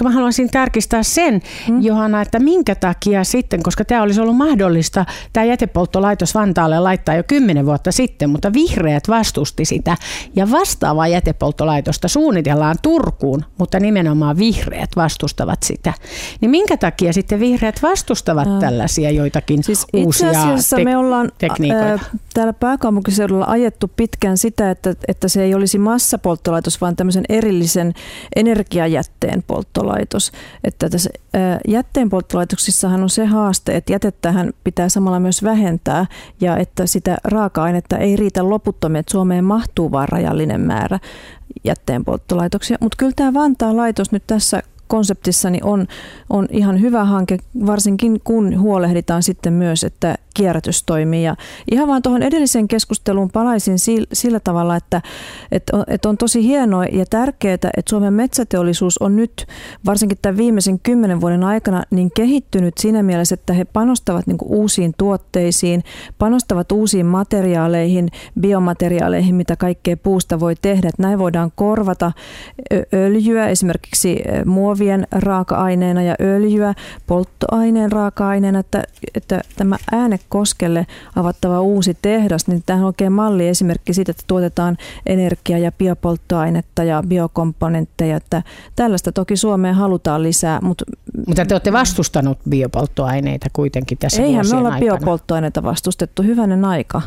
koska mä haluaisin tarkistaa sen, hmm. Johanna, että minkä takia sitten, koska tämä olisi ollut mahdollista, tämä jätepolttolaitos Vantaalle laittaa jo kymmenen vuotta sitten, mutta vihreät vastusti sitä. Ja vastaavaa jätepolttolaitosta suunnitellaan Turkuun, mutta nimenomaan vihreät vastustavat sitä. Niin minkä takia sitten vihreät vastustavat äh. tällaisia joitakin siis uusia itse asiassa te- me ollaan tekniikoita? Äh, täällä pääkaupunkiseudulla ajettu pitkään sitä, että, että se ei olisi massapolttolaitos, vaan tämmöisen erillisen energiajätteen polttolaitos. Että tässä äh, jätteenpolttolaitoksissahan on se haaste, että jätettähän pitää samalla myös vähentää ja että sitä raaka-ainetta ei riitä loputtomia, että Suomeen mahtuu vain rajallinen määrä jätteenpolttolaitoksia. Mutta kyllä tämä Vantaan laitos nyt tässä konseptissani on, on ihan hyvä hanke, varsinkin kun huolehditaan sitten myös, että kierrätys toimii. Ja ihan vaan tuohon edelliseen keskusteluun palaisin sillä tavalla, että, että, että on tosi hienoa ja tärkeää, että Suomen metsäteollisuus on nyt varsinkin tämän viimeisen kymmenen vuoden aikana niin kehittynyt siinä mielessä, että he panostavat niin kuin uusiin tuotteisiin, panostavat uusiin materiaaleihin, biomateriaaleihin, mitä kaikkea puusta voi tehdä. Että näin voidaan korvata öljyä, esimerkiksi muovien raaka-aineena ja öljyä polttoaineen raaka-aineena, että, että tämä Äänekoskelle avattava uusi tehdas, niin tämä on oikein malli esimerkki siitä, että tuotetaan energiaa ja biopolttoainetta ja biokomponentteja, että tällaista toki Suomeen halutaan lisää. Mutta, mutta te olette vastustanut biopolttoaineita kuitenkin tässä eihän vuosien me olla aikana. biopolttoaineita vastustettu, hyvänen aika.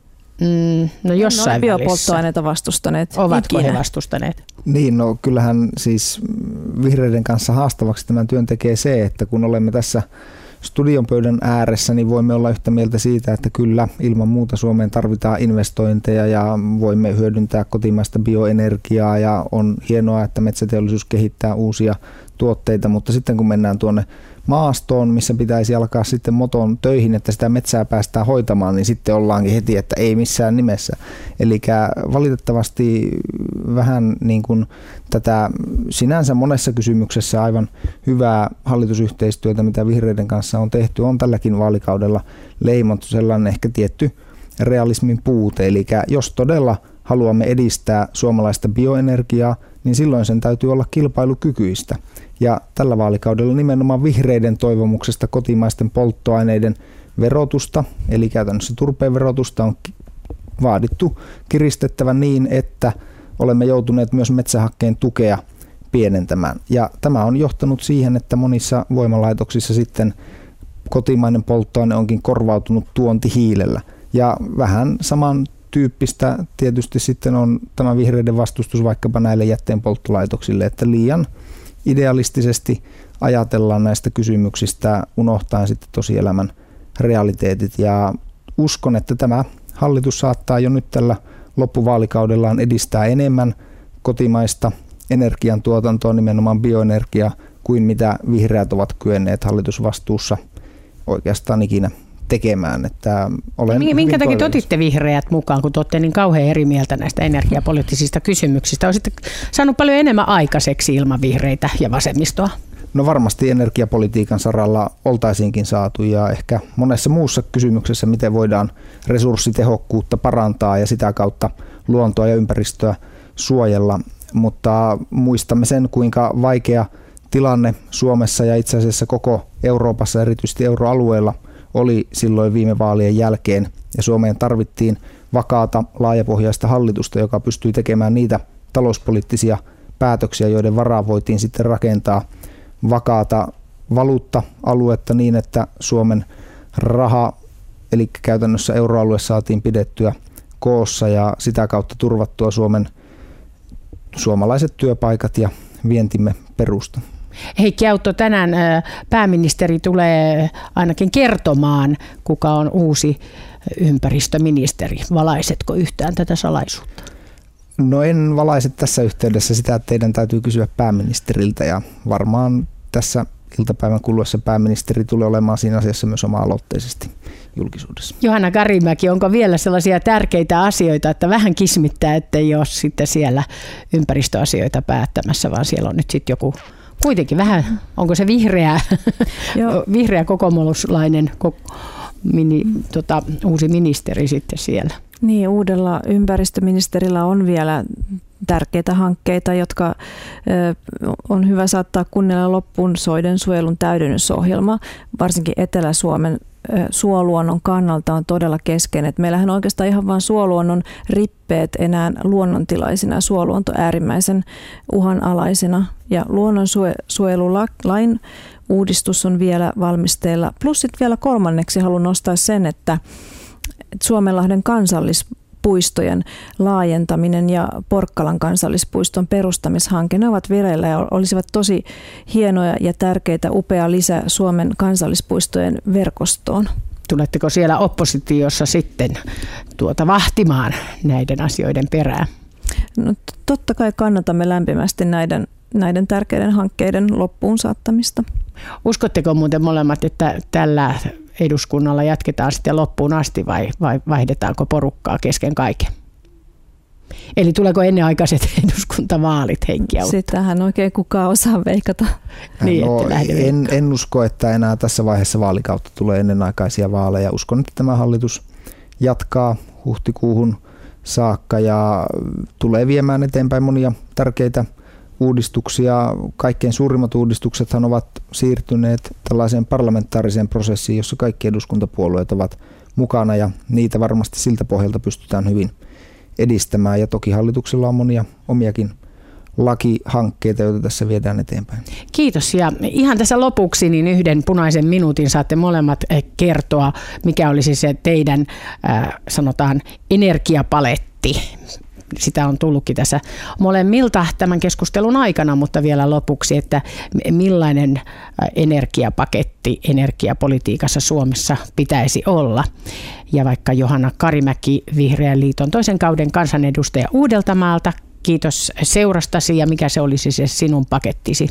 Mm, no jossain välissä. Biopolttoaineita vastustaneet. Ovatko ikinä he vastustaneet? Niin, no kyllähän siis vihreiden kanssa haastavaksi tämän työn tekee se, että kun olemme tässä studion pöydän ääressä, niin voimme olla yhtä mieltä siitä, että kyllä ilman muuta Suomeen tarvitaan investointeja ja voimme hyödyntää kotimaista bioenergiaa ja on hienoa, että metsäteollisuus kehittää uusia tuotteita, mutta sitten kun mennään tuonne maastoon, missä pitäisi alkaa sitten moton töihin, että sitä metsää päästään hoitamaan, niin sitten ollaankin heti, että ei missään nimessä. Eli valitettavasti vähän niin kuin tätä sinänsä monessa kysymyksessä aivan hyvää hallitusyhteistyötä, mitä vihreiden kanssa on tehty, on tälläkin vaalikaudella leimattu sellainen ehkä tietty realismin puute. Eli jos todella haluamme edistää suomalaista bioenergiaa, niin silloin sen täytyy olla kilpailukykyistä. Ja tällä vaalikaudella nimenomaan vihreiden toivomuksesta kotimaisten polttoaineiden verotusta, eli käytännössä turpeen verotusta on vaadittu kiristettävän niin, että olemme joutuneet myös metsähakkeen tukea pienentämään. Ja tämä on johtanut siihen, että monissa voimalaitoksissa sitten kotimainen polttoaine onkin korvautunut tuontihiilellä. Ja vähän samantyyppistä tietysti sitten on tämä vihreiden vastustus vaikkapa näille jätteenpolttolaitoksille, että liian idealistisesti ajatellaan näistä kysymyksistä, unohtaen sitten tosielämän realiteetit. Ja uskon, että tämä hallitus saattaa jo nyt tällä loppuvaalikaudellaan edistää enemmän kotimaista energiantuotantoa, nimenomaan bioenergiaa, kuin mitä vihreät ovat kyenneet hallitusvastuussa oikeastaan ikinä tekemään. Että olen Minkä takia te otitte vihreät mukaan, kun te olette niin kauhean eri mieltä näistä energiapoliittisista kysymyksistä? Olisitte saanut paljon enemmän aikaiseksi ilman vihreitä ja vasemmistoa. No varmasti energiapolitiikan saralla oltaisiinkin saatu ja ehkä monessa muussa kysymyksessä, miten voidaan resurssitehokkuutta parantaa ja sitä kautta luontoa ja ympäristöä suojella. Mutta muistamme sen, kuinka vaikea tilanne Suomessa ja itse asiassa koko Euroopassa, erityisesti euroalueella, oli silloin viime vaalien jälkeen. Ja Suomeen tarvittiin vakaata, laajapohjaista hallitusta, joka pystyi tekemään niitä talouspoliittisia päätöksiä, joiden varaan voitiin sitten rakentaa vakaata valuutta-aluetta niin, että Suomen raha, eli käytännössä euroalue, saatiin pidettyä koossa ja sitä kautta turvattua Suomen suomalaiset työpaikat ja vientimme perusta. Heikki Autto, tänään pääministeri tulee ainakin kertomaan, kuka on uusi ympäristöministeri. Valaisetko yhtään tätä salaisuutta? No en valaise tässä yhteydessä sitä, että teidän täytyy kysyä pääministeriltä ja varmaan tässä iltapäivän kuluessa pääministeri tulee olemaan siinä asiassa myös oma-aloitteisesti julkisuudessa. Johanna Karimäki, onko vielä sellaisia tärkeitä asioita, että vähän kismittää, ettei ole sitten siellä ympäristöasioita päättämässä, vaan siellä on nyt sitten joku kuitenkin vähän, onko se vihreä, vihreä kokoomuslainen mini, tota, uusi ministeri sitten siellä? Niin, uudella ympäristöministerillä on vielä tärkeitä hankkeita, jotka on hyvä saattaa kunnialla loppuun. Soiden suojelun täydennysohjelma, varsinkin Etelä-Suomen suoluonnon kannalta on todella keskeinen. Et meillähän on oikeastaan ihan vain suoluonnon rippeet enää luonnontilaisina, suoluonto äärimmäisen uhanalaisena. Ja luonnonsuojelulain uudistus on vielä valmisteilla. Plus sitten vielä kolmanneksi haluan nostaa sen, että Suomenlahden kansallispuistojen laajentaminen ja Porkkalan kansallispuiston perustamishanke, ne ovat vireillä ja olisivat tosi hienoja ja tärkeitä, upea lisä Suomen kansallispuistojen verkostoon. Tuletteko siellä oppositiossa sitten tuota vahtimaan näiden asioiden perään? No, totta kai kannatamme lämpimästi näiden, näiden tärkeiden hankkeiden loppuun saattamista. Uskotteko muuten molemmat, että tällä eduskunnalla jatketaan sitten loppuun asti vai, vai vaihdetaanko porukkaa kesken kaiken? Eli tuleeko ennenaikaiset eduskuntavaalit, Heikki Autto? Sitähän oikein kukaan osaa veikata. Niin, no, en, en usko, että enää tässä vaiheessa vaalikautta tulee ennenaikaisia vaaleja. Uskon, että tämä hallitus jatkaa huhtikuuhun saakka ja tulee viemään eteenpäin monia tärkeitä uudistuksia. Kaikkein suurimmat uudistuksethan ovat siirtyneet tällaiseen parlamentaariseen prosessiin, jossa kaikki eduskuntapuolueet ovat mukana ja niitä varmasti siltä pohjalta pystytään hyvin edistämään. Ja toki hallituksella on monia omiakin lakihankkeita, joita tässä viedään eteenpäin. Kiitos. Ja ihan tässä lopuksi niin yhden punaisen minuutin saatte molemmat kertoa, mikä olisi se teidän, äh, sanotaan, energiapaletti. Sitä on tullutkin tässä molemmilta tämän keskustelun aikana, mutta vielä lopuksi, että millainen energiapaketti energiapolitiikassa Suomessa pitäisi olla. Ja vaikka Johanna Karimäki, Vihreän liiton toisen kauden kansanedustaja Uudeltamaalta, kiitos seurastasi ja mikä se olisi se sinun pakettisi?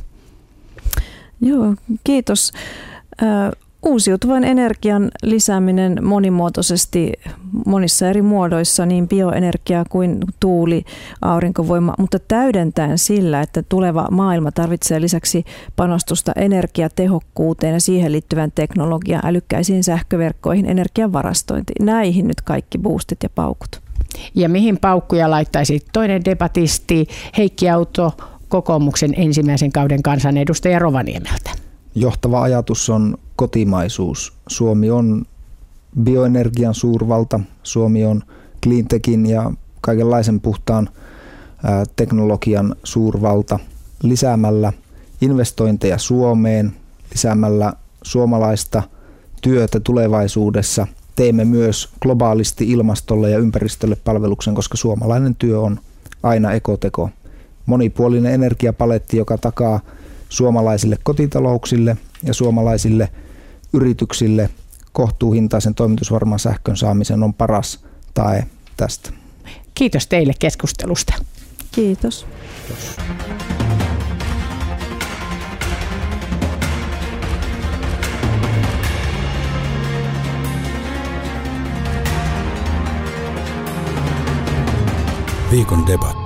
Joo, kiitos. Uusiutuvan energian lisääminen monimuotoisesti monissa eri muodoissa, niin bioenergia kuin tuuli, aurinkovoima, mutta täydentäen sillä, että tuleva maailma tarvitsee lisäksi panostusta energiatehokkuuteen ja siihen liittyvän teknologian, älykkäisiin sähköverkkoihin, energian varastointiin. Näihin nyt kaikki boostit ja paukut. Ja mihin paukkuja laittaisi toinen debatisti, Heikki Autto, kokoomuksen ensimmäisen kauden kansanedustaja Rovaniemeltä? Johtava ajatus on kotimaisuus. Suomi on bioenergian suurvalta, Suomi on cleantechin ja kaikenlaisen puhtaan ää, teknologian suurvalta. Lisäämällä investointeja Suomeen, lisäämällä suomalaista työtä tulevaisuudessa teemme myös globaalisti ilmastolle ja ympäristölle palveluksen, koska suomalainen työ on aina ekoteko. Monipuolinen energiapaletti, joka takaa suomalaisille kotitalouksille ja suomalaisille yrityksille kohtuuhintaisen toimitusvarman sähkön saamisen on paras tae tästä. Kiitos teille keskustelusta. Kiitos. Kiitos. Viikon debatti.